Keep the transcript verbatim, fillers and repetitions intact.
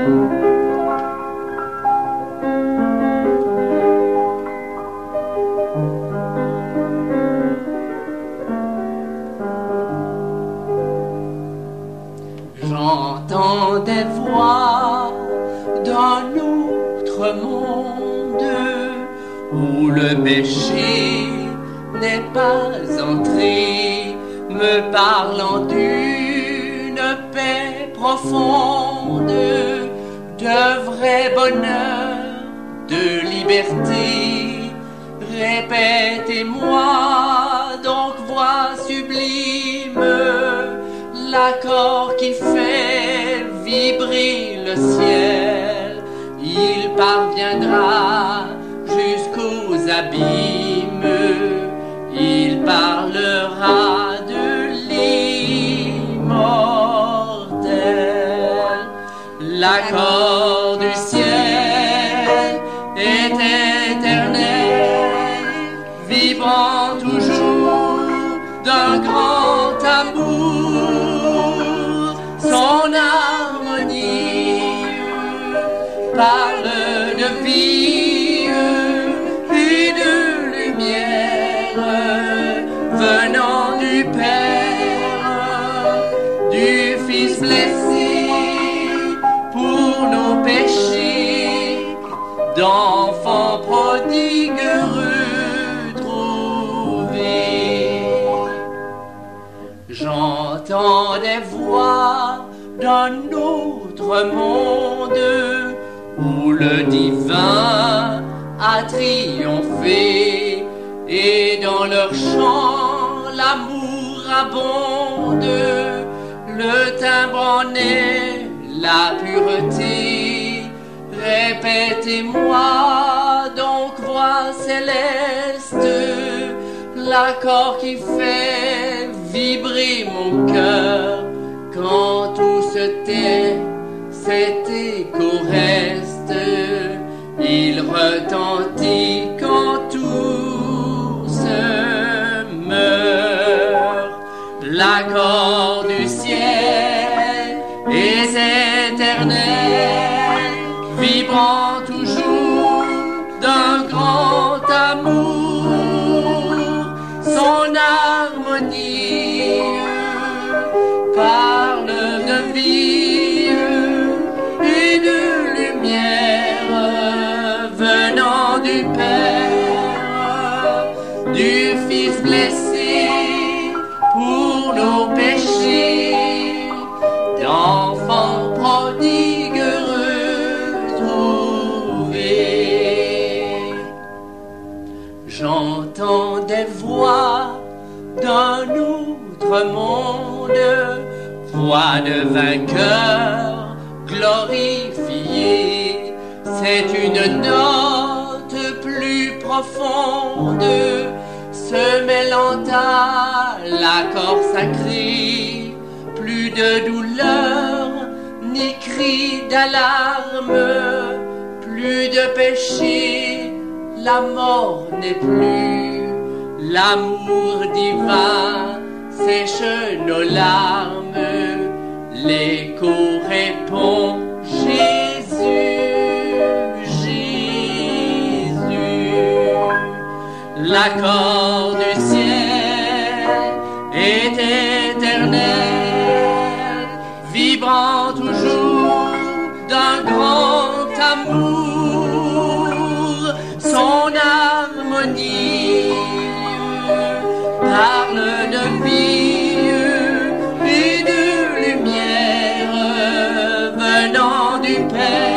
J'entends des voix d'un autre monde où le péché n'est pas entré, me parlant d'une paix profonde, de vrai bonheur, de liberté. Répétez-moi donc, voix sublime, l'accord qui fait vibrer le ciel. Il parviendra jusqu'aux abîmes, il parlera de l'immortel. L'accord du ciel est éternel, vibrant toujours d'un grand amour. Son harmonie parle de vie et de lumière venant du Père, du Fils blessé pour nos péchés, d'enfants prodigues retrouvés. J'entends des voix d'un autre monde où le divin a triomphé, et dans leur chant l'amour abonde. Le timbre en est la pureté. Répétez-moi donc, voix céleste, l'accord qui fait vibrer mon cœur. Quand tout se tait, cet écho reste, il retentit quand tout se meurt. L'accord du ciel est éternel, vibrant toujours d'un grand amour. Son harmonie parle de vie et de lumière venant du Père, du Fils blessé pour nos péchés, d'enfants prodigues retrouvés. J'entends des voix d'un autre monde, voix de vainqueur glorifiée. C'est une note plus profonde, se mêlant à l'accord sacré. Plus de douleur, ni cri d'alarme, plus de péché, la mort n'est plus. L'amour divin sèche nos larmes, l'écho répond Jésus, Jésus. L'accord du ciel est éternel, vibrant toujours d'un grand amour. Son harmonie parle de vie et de lumière venant du Père,